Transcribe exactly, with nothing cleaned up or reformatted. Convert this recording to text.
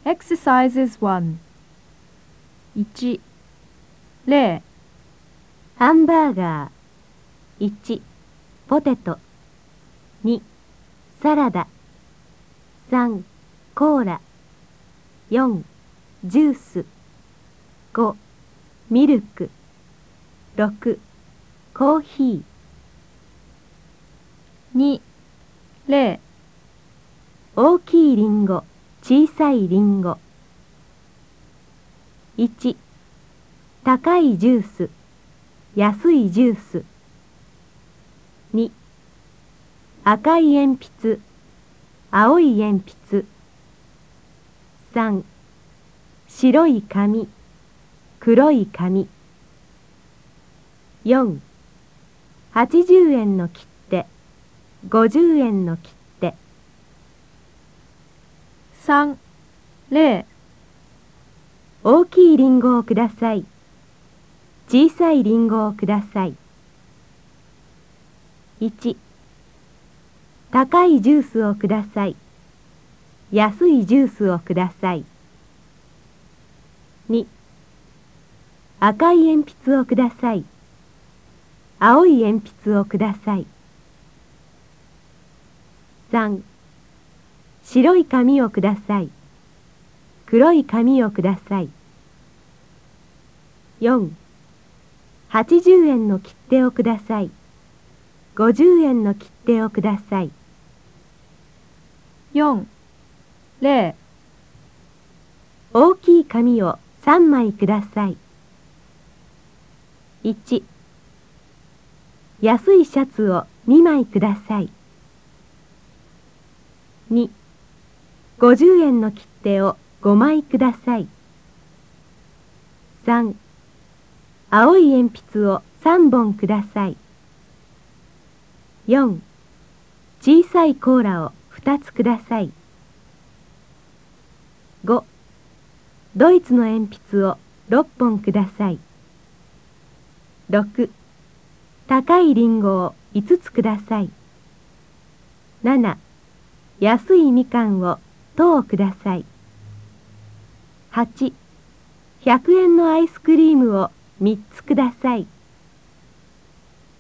Exercises one. いち、例、 ハンバーガー。いち、ポテト。に、サラダ。さん、コーラ。よん、ジュース。ご、ミルク。ろく、コーヒー。 に、例、 大きいリンゴ、小さいリンゴ。いち、高いジュース、安いジュース。に、赤い鉛筆、青い鉛筆。さん、白い紙、黒い紙。よん、はちじゅうえんの切手、ごじゅうえんの切手。 さん、例、 大きいリンゴをください。小さいリンゴをください。いち、高いジュースをください。安いジュースをください。に、赤い鉛筆をください。青い鉛筆をください。さん、白い紙をください。黒い紙をください。よん、はちじゅうえんの切手をください。ごじゅうえんの切手をください。 よん、例、 大きい紙をさんまいください。いち、安いシャツをにまいください。に、ごじゅうえんの切手をごまいください。さん、青い鉛筆をさんぼんください。よん、小さいコーラをふたつください。ご、ドイツの鉛筆をろっぽんください。ろく、高いリンゴをいつつください。なな、安いみかんをとうください。はち、ひゃくえんのアイスクリームをみっつください。